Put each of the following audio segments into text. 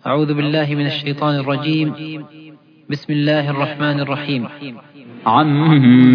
أعوذ بالله من الشيطان الرجيم. بسم الله الرحمن الرحيم. عم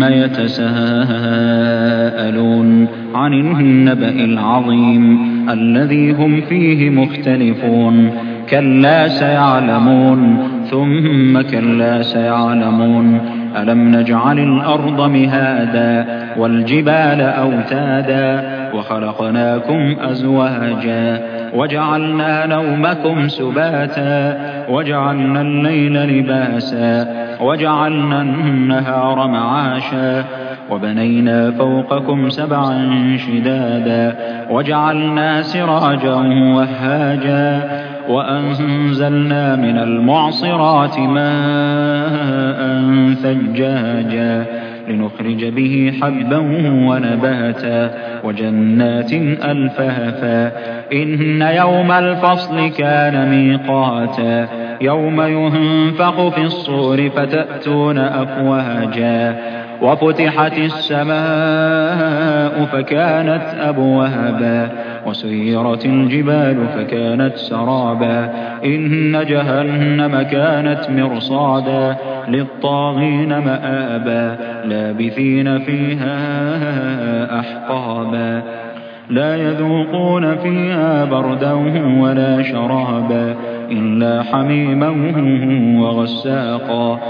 يتساءلون عن النبأ العظيم الذي هم فيه مختلفون كلا سيعلمون ثم كلا سيعلمون ألم نجعل الأرض مهادا والجبال أوتادا وخلقناكم أزواجا وجعلنا نومكم سباتا وجعلنا الليل لباسا وجعلنا النهار معاشا وبنينا فوقكم سبعا شدادا وجعلنا سراجا وهاجا وأنزلنا من المعصرات ماء ثجاجا لنخرج به حبا ونباتا وجنات ألفافا إن يوم الفصل كان ميقاتا يوم ينفخ في الصور فتأتون أفواجا وفتحت السماء فكانت أبوابا وسيرت الجبال فكانت سرابا إن جهنم كانت مرصادا للطاغين مآبا لابثين فيها أحقابا لا يذوقون فيها بردا ولا شرابا إلا حميما وغساقا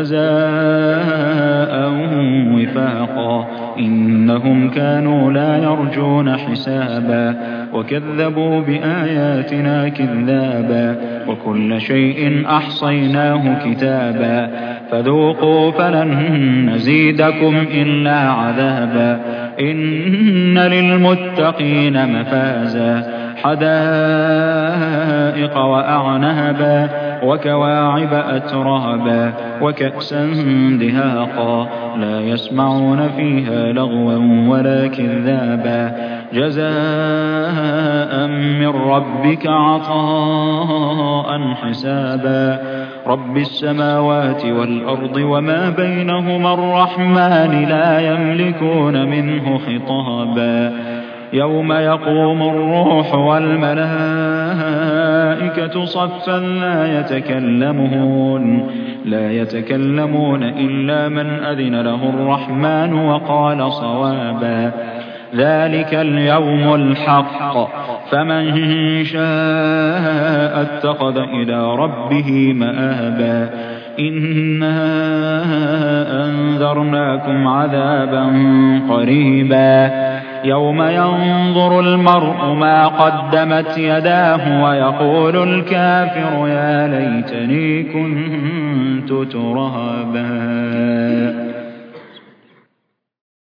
جزاء وفاقا إنهم كانوا لا يرجون حسابا وكذبوا بآياتنا كذابا وكل شيء أحصيناه كتابا فذوقوا فلن نزيدكم إلا عذابا إن للمتقين مفازا حدائق وأعنابا وكواعب أترابا وكأسا دهاقا لا يسمعون فيها لغوا ولا كذابا جزاء من ربك عطاء حسابا رب السماوات والأرض وما بينهما الرحمن لا يملكون منه خطابا يوم يقوم الروح والملائكة صفا لا يتكلمون إلا من أذن له الرحمن وقال صوابا ذلك اليوم الحق فمن شاء اتخذ إلى ربه مآبا إنا أنذرناكم عذابا قريبا يوم ينظر المرء ما قدمت يداه ويقول الكافر يا ليتني كنت ترابا